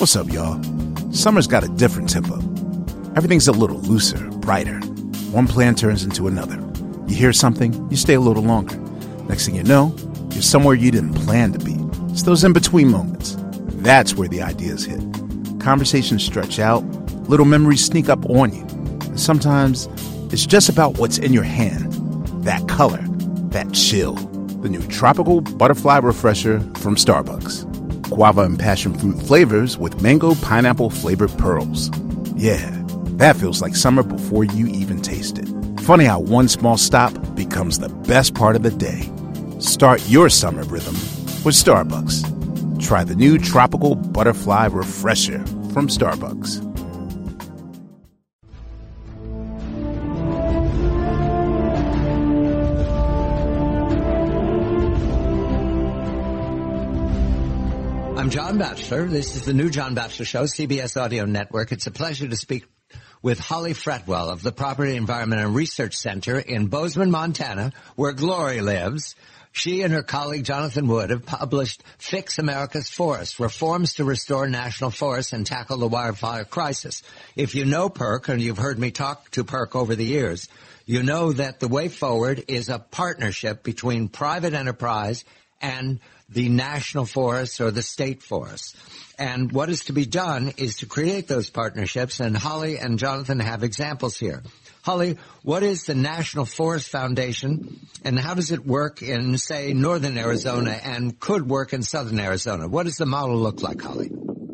What's up, y'all? Summer's got a different tempo. Everything's a little looser, brighter. One plan turns into another. You hear something, you stay a little longer. Next thing you know, you're somewhere you didn't plan to be. It's those in-between moments. That's where the ideas hit. Conversations stretch out, little memories sneak up on you. And sometimes, it's just about what's in your hand. That color, that chill. The new Tropical Butterfly Refresher from Starbucks. Guava and passion fruit flavors with mango pineapple flavored pearls. Yeah, that feels like summer before you even taste it. Funny how one small stop becomes the best part of the day. Start your summer rhythm with Starbucks. Try the new Tropical Butterfly Refresher from Starbucks. I'm John Batchelor. This is the new John Batchelor Show, CBS Audio Network. It's a pleasure to speak with Holly Fretwell of the Property, Environment, and Research Center in Bozeman, Montana, where Glory lives. She and her colleague Jonathan Wood have published Fix America's Forests, Reforms to Restore National Forests and Tackle the Wildfire Crisis. If you know PERC, and you've heard me talk to PERC over the years, you know that the way forward is a partnership between private enterprise and the national forests or the state forests. And what is to be done is to create those partnerships, and Holly and Jonathan have examples here. Holly, what is the National Forest Foundation, and how does it work in, say, northern Arizona and could work in southern Arizona? What does the model look like, Holly?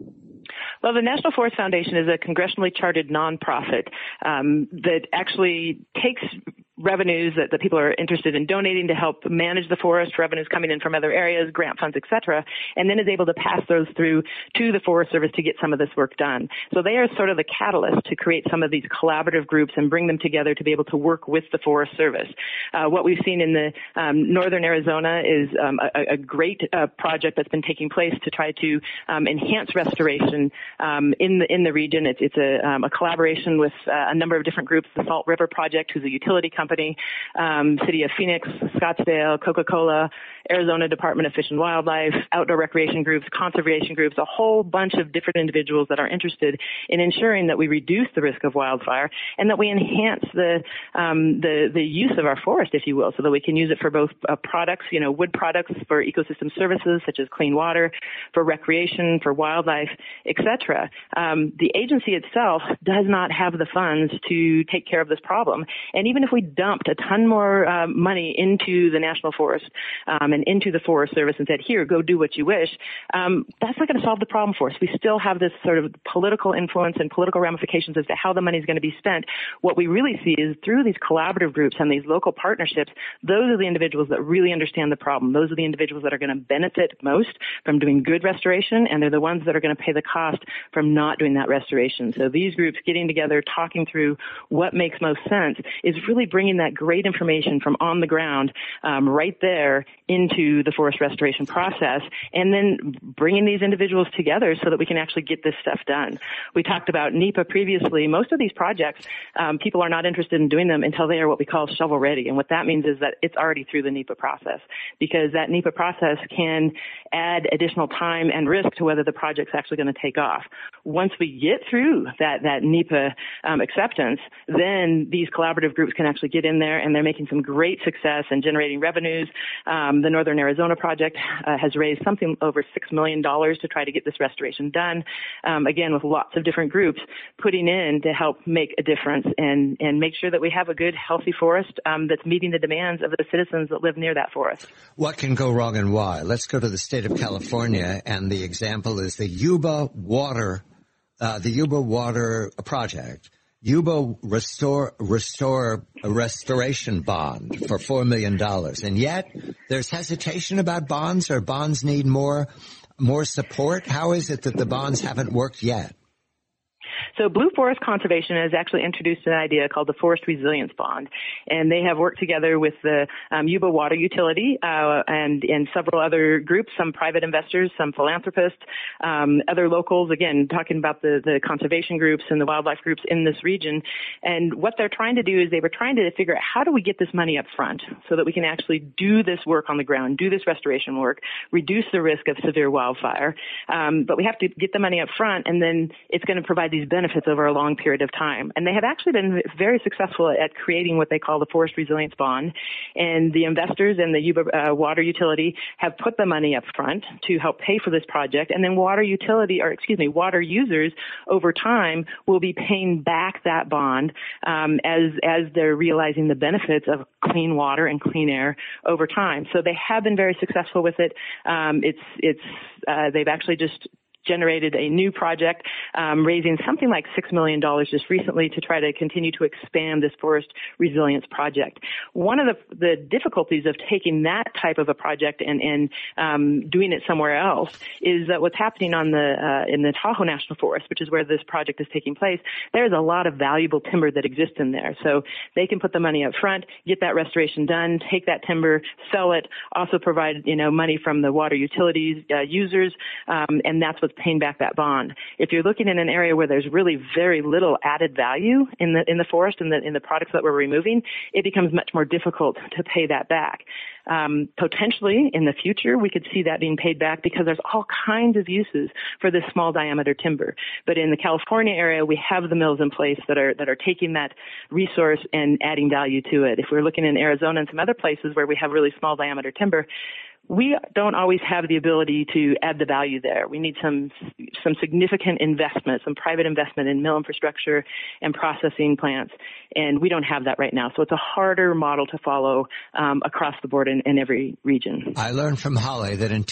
Well, the National Forest Foundation is a congressionally chartered nonprofit that actually takes revenues that people are interested in donating to help manage the forest, revenues coming in from other areas, grant funds, et cetera, and then is able to pass those through to the Forest Service to get some of this work done. So they are sort of the catalyst to create some of these collaborative groups and bring them together to be able to work with the Forest Service. What we've seen in the northern Arizona is a great project that's been taking place to try to enhance restoration in the region. It's a collaboration with a number of different groups, the Salt River Project, who's a utility company, City of Phoenix, Scottsdale, Coca-Cola, Arizona Department of Fish and Wildlife, outdoor recreation groups, conservation groups, a whole bunch of different individuals that are interested in ensuring that we reduce the risk of wildfire and that we enhance the use of our forest, if you will, so that we can use it for both products, wood products for ecosystem services such as clean water, for recreation, for wildlife, etc. The agency itself does not have the funds to take care of this problem, and even if we dumped a ton more money into the National Forest and into the Forest Service and said, here, go do what you wish, that's not going to solve the problem for us. We still have this sort of political influence and political ramifications as to how the money is going to be spent. What we really see is through these collaborative groups and these local partnerships, those are the individuals that really understand the problem. Those are the individuals that are going to benefit most from doing good restoration, and they're the ones that are going to pay the cost from not doing that restoration. So these groups getting together, talking through what makes most sense is really bringing that great information from on the ground right there into the forest restoration process, and then bringing these individuals together so that we can actually get this stuff done. We talked about NEPA previously. Most of these projects, people are not interested in doing them until they are what we call shovel ready. And what that means is that it's already through the NEPA process, because that NEPA process can add additional time and risk to whether the project's actually going to take off. Once we get through that NEPA acceptance, then these collaborative groups can actually get in there, and they're making some great success in generating revenues. The Northern Arizona project has raised something over $6 million to try to get this restoration done, again, with lots of different groups putting in to help make a difference and make sure that we have a good, healthy forest that's meeting the demands of the citizens that live near that forest. What can go wrong and why? Let's go to the state of California, and the example is the Yuba Water Project. Yuba Restoration Bond for $4 million. And yet there's hesitation about bonds, or bonds need more support. How is it that the bonds haven't worked yet? So Blue Forest Conservation has actually introduced an idea called the Forest Resilience Bond, and they have worked together with the Yuba Water Utility and several other groups, some private investors, some philanthropists, other locals, again, talking about the conservation groups and the wildlife groups in this region. And what they're trying to do is they were trying to figure out how do we get this money up front so that we can actually do this work on the ground, do this restoration work, reduce the risk of severe wildfire. But we have to get the money up front, and then it's going to provide these benefits over a long period of time. And they have actually been very successful at creating what they call the Forest Resilience Bond. And the investors and the Yuba Water Utility have put the money up front to help pay for this project. And then water users over time will be paying back that bond as they're realizing the benefits of clean water and clean air over time. So they have been very successful with it. They've actually just generated a new project, raising something like $6 million just recently to try to continue to expand this forest resilience project. One of the difficulties of taking that type of a project and doing it somewhere else is that what's happening in the Tahoe National Forest, which is where this project is taking place, there's a lot of valuable timber that exists in there. So they can put the money up front, get that restoration done, take that timber, sell it, also provide, money from the water utilities users, and that's what's paying back that bond. If you're looking in an area where there's really very little added value in the forest and in the products that we're removing, it becomes much more difficult to pay that back. Potentially in the future, we could see that being paid back because there's all kinds of uses for this small diameter timber. But in the California area, we have the mills in place that are taking that resource and adding value to it. If we're looking in Arizona and some other places where we have really small diameter timber, we don't always have the ability to add the value there. We need some significant investment, some private investment in mill infrastructure and processing plants, and we don't have that right now. So it's a harder model to follow across the board in every region. I learned from Holly that in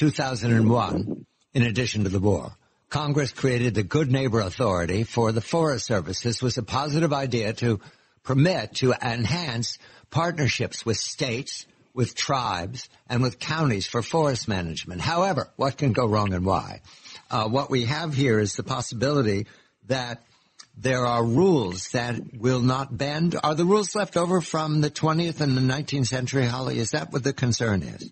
2001, in addition to the war, Congress created the Good Neighbor Authority for the Forest Service. This was a positive idea to permit, to enhance partnerships with states, with tribes, and with counties for forest management. However, what can go wrong and why? What we have here is the possibility that there are rules that will not bend. Are the rules left over from the 20th and the 19th century, Holly? Is that what the concern is?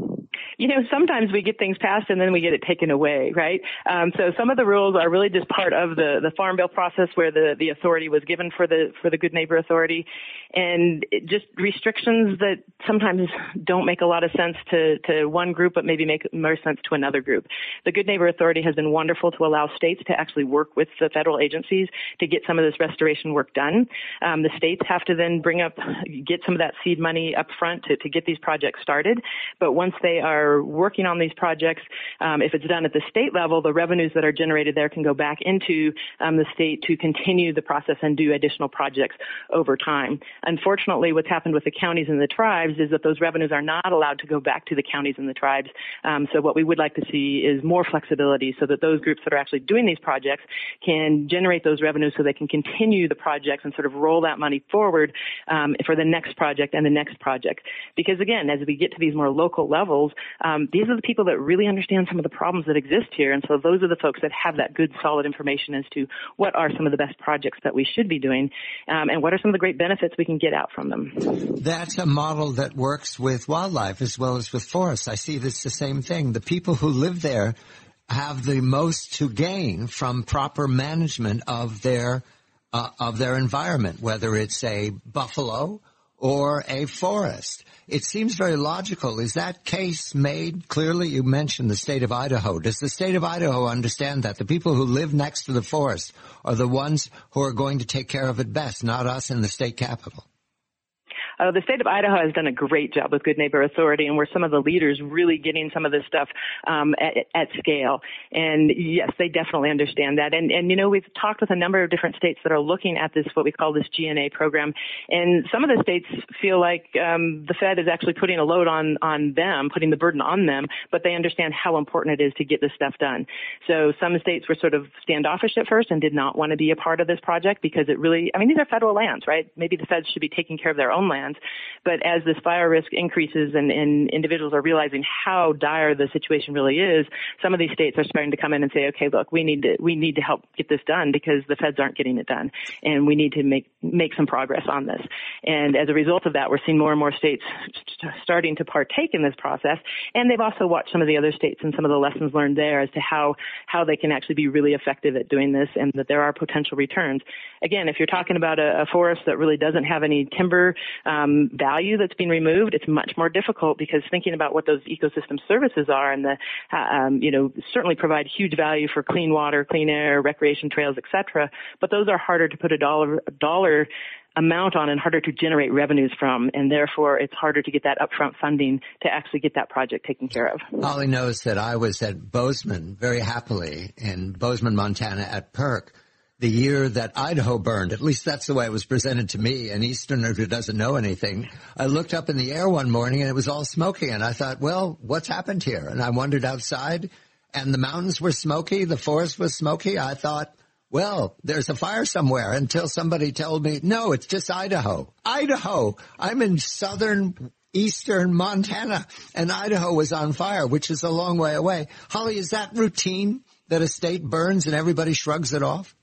Sometimes we get things passed and then we get it taken away, right? So some of the rules are really just part of the Farm Bill process where the authority was given for the Good Neighbor Authority, and just restrictions that sometimes don't make a lot of sense to one group but maybe make more sense to another group. The Good Neighbor Authority has been wonderful to allow states to actually work with the federal agencies to get some of this restoration work done. The states have to then get some of that seed money up front to get these projects started, but once they are working on these projects, if it's done at the state level, the revenues that are generated there can go back into the state to continue the process and do additional projects over time. Unfortunately, what's happened with the counties and the tribes is that those revenues are not allowed to go back to the counties and the tribes. So what we would like to see is more flexibility so that those groups that are actually doing these projects can generate those revenues so they can continue the projects and sort of roll that money forward for the next project and the next project. Because again, as we get to these more local levels, these are the people that really understand some of the problems that exist here. And so those are the folks that have that good, solid information as to what are some of the best projects that we should be doing and what are some of the great benefits we can get out from them. That's a model that works with wildlife as well as with forests. I see this the same thing. The people who live there have the most to gain from proper management of their environment, whether it's a buffalo or a forest. It seems very logical. Is that case made clearly? You mentioned the state of Idaho. Does the state of Idaho understand that the people who live next to the forest are the ones who are going to take care of it best, not us in the state capital? The state of Idaho has done a great job with Good Neighbor Authority, and we're some of the leaders really getting some of this stuff at scale. And yes, they definitely understand that. And we've talked with a number of different states that are looking at this, what we call this GNA program. And some of the states feel like the Fed is actually putting a load on them, putting the burden on them, but they understand how important it is to get this stuff done. So some states were sort of standoffish at first and did not want to be a part of this project because it really, these are federal lands, right? Maybe the feds should be taking care of their own land. plans. But as this fire risk increases and individuals are realizing how dire the situation really is, some of these states are starting to come in and say, okay, look, we need to help get this done because the feds aren't getting it done, and we need to make some progress on this. And as a result of that, we're seeing more and more states starting to partake in this process, and they've also watched some of the other states and some of the lessons learned there as to how they can actually be really effective at doing this, and that there are potential returns. Again, if you're talking about a forest that really doesn't have any timber value that's being removed, it's much more difficult, because thinking about what those ecosystem services are and certainly provide huge value for clean water, clean air, recreation trails, etc. But those are harder to put a dollar amount on and harder to generate revenues from, and therefore it's harder to get that upfront funding to actually get that project taken care of. Holly knows that I was at Bozeman very happily in Bozeman, Montana at PERC the year that Idaho burned. At least that's the way it was presented to me, an Easterner who doesn't know anything. I looked up in the air one morning and it was all smoky, and I thought, well, what's happened here? And I wandered outside and the mountains were smoky, the forest was smoky. I thought, well, there's a fire somewhere, until somebody told me, no, it's just Idaho. Idaho! I'm in eastern Montana, and Idaho was on fire, which is a long way away. Holly, is that routine, that a state burns and everybody shrugs it off?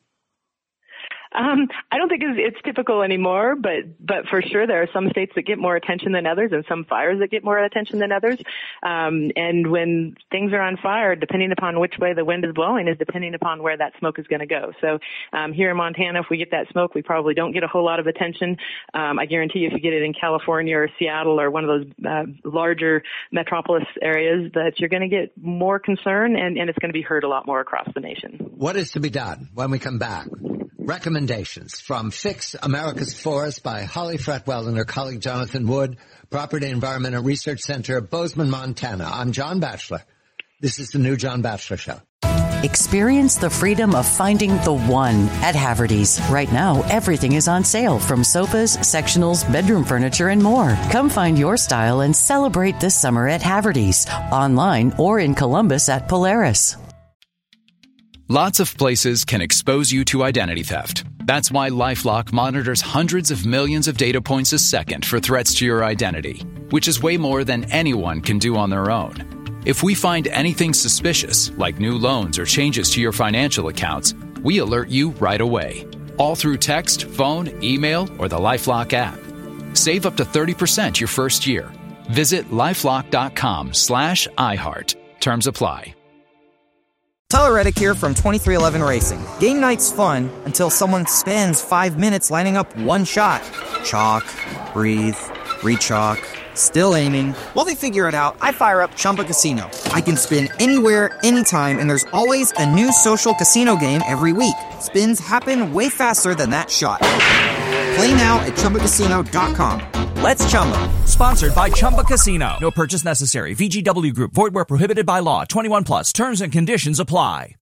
I don't think it's typical anymore, but for sure there are some states that get more attention than others, and some fires that get more attention than others. And when things are on fire, depending upon which way the wind is blowing is depending upon where that smoke is going to go. So here in Montana, if we get that smoke, we probably don't get a whole lot of attention. I guarantee you, if you get it in California or Seattle or one of those larger metropolis areas, that you're going to get more concern, and it's going to be heard a lot more across the nation. What is to be done when we come back? Recommendations from Fix America's Forest by Holly Fretwell and her colleague Jonathan Wood, Property Environment and Research Center, Bozeman, Montana. I'm John Batchelor. This is the new John Batchelor Show. Experience the freedom of finding the one at Haverty's. Right now, everything is on sale, from sofas, sectionals, bedroom furniture, and more. Come find your style and celebrate this summer at Haverty's, online or in Columbus at Polaris. Lots of places can expose you to identity theft. That's why LifeLock monitors hundreds of millions of data points a second for threats to your identity, which is way more than anyone can do on their own. If we find anything suspicious, like new loans or changes to your financial accounts, we alert you right away. All through text, phone, email, or the LifeLock app. Save up to 30% your first year. Visit LifeLock.com/iHeart. Terms apply. Tyler Reddick here from 23XI Racing. Game night's fun until someone spends 5 minutes lining up one shot. Chalk, breathe, re-chalk, still aiming. While they figure it out, I fire up Chumba Casino. I can spin anywhere, anytime, and there's always a new social casino game every week. Spins happen way faster than that shot. Play now at ChumbaCasino.com. Let's Chumba. Sponsored by Chumba Casino. No purchase necessary. VGW Group. Void where prohibited by law. 21 plus. Terms and conditions apply.